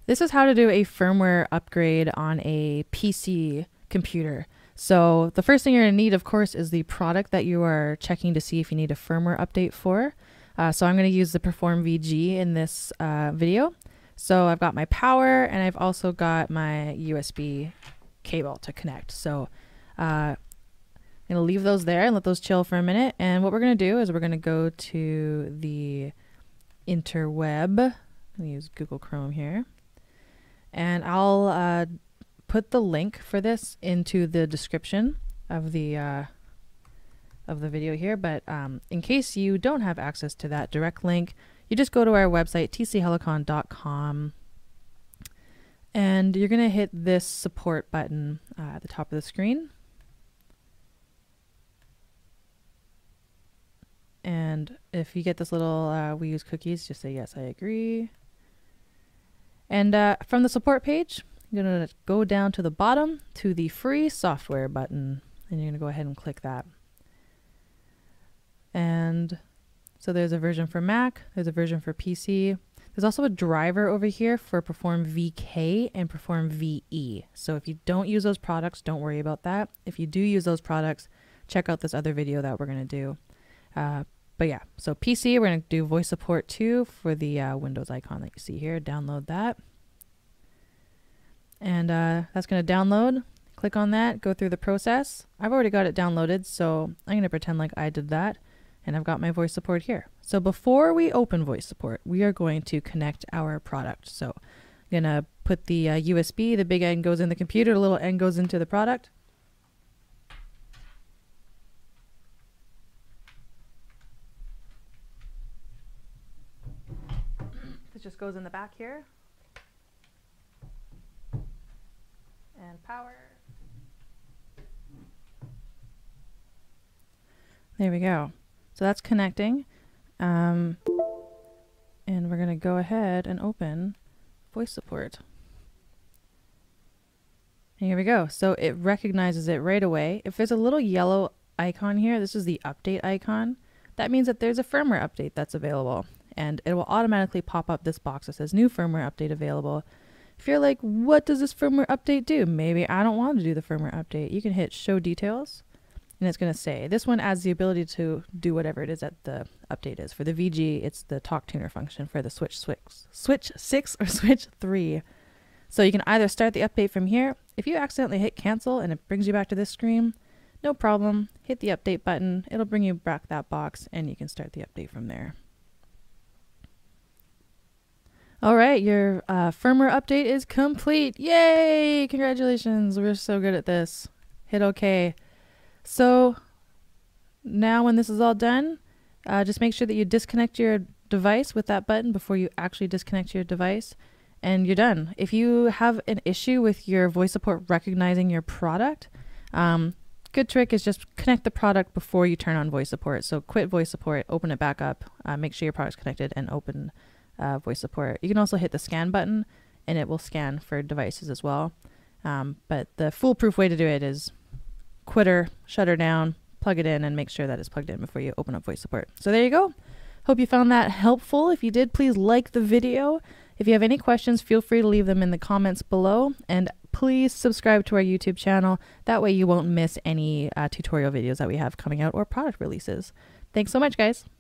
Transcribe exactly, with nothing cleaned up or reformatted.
This is how to do a firmware upgrade on a P C computer. So the first thing you're going to need, of course, is the product that you are checking to see if you need a firmware update for. Uh, so I'm going to use the Perform V G in this uh, video. So I've got my power and I've also got my U S B cable to connect. So uh, I'm going to leave those there and let those chill for a minute. And what we're going to do is we're going to go to the interweb. I'm going to use Google Chrome here. And I'll uh, put the link for this into the description of the uh, of the video here. But um, in case you don't have access to that direct link, you just go to our website, t c helicon dot com, and you're going to hit this support button uh, at the top of the screen. And if you get this little uh, we use cookies, just say yes, I agree. And uh, from the support page, you're going to go down to the bottom to the free software button, and you're going to go ahead and click that. And so there's a version for Mac, there's a version for P C. There's also a driver over here for Perform V K and Perform V E. So if you don't use those products, don't worry about that. If you do use those products, check out this other video that we're going to do. Uh, But yeah, so P C, we're going to do voice support two for the uh, Windows icon that you see here. Download that. And uh, that's going to download. Click on that, go through the process. I've already got it downloaded, so I'm going to pretend like I did that. And I've got my voice support here. So before we open voice support, we are going to connect our product. So I'm going to put the uh, U S B, the big end goes in the computer, the little end goes into the product. It just goes in the back here. And power. There we go. So that's connecting. Um, and we're going to go ahead and open voice support. And here we go. So it recognizes it right away. If there's a little yellow icon here, this is the update icon. That means that there's a firmware update that's available. And it will automatically pop up this box that says new firmware update available. If you're like, what does this firmware update do? Maybe I don't want to do the firmware update. You can hit show details and it's going to say this one adds the ability to do whatever it is that the update is. For the V G, it's the talk tuner function. For the switch six, switch six or switch three. So you can either start the update from here. If you accidentally hit cancel and it brings you back to this screen, no problem. Hit the update button. It'll bring you back that box and you can start the update from there. All right, your uh, firmware update is complete. Yay! Congratulations. We're so good at this. Hit OK. So now when this is all done, uh, just make sure that you disconnect your device with that button before you actually disconnect your device, and you're done. If you have an issue with your voice support recognizing your product, um, good trick is just connect the product before you turn on voice support. So quit voice support, open it back up, uh, make sure your product's connected, and open Uh, voice support. You can also hit the scan button and it will scan for devices as well. Um, but the foolproof way to do it is quit her, shut her down, plug it in, and make sure that it's plugged in before you open up voice support. So there you go. Hope you found that helpful. If you did, please like the video. If you have any questions, feel free to leave them in the comments below. And please subscribe to our YouTube channel. That way you won't miss any uh, tutorial videos that we have coming out or product releases. Thanks so much, guys.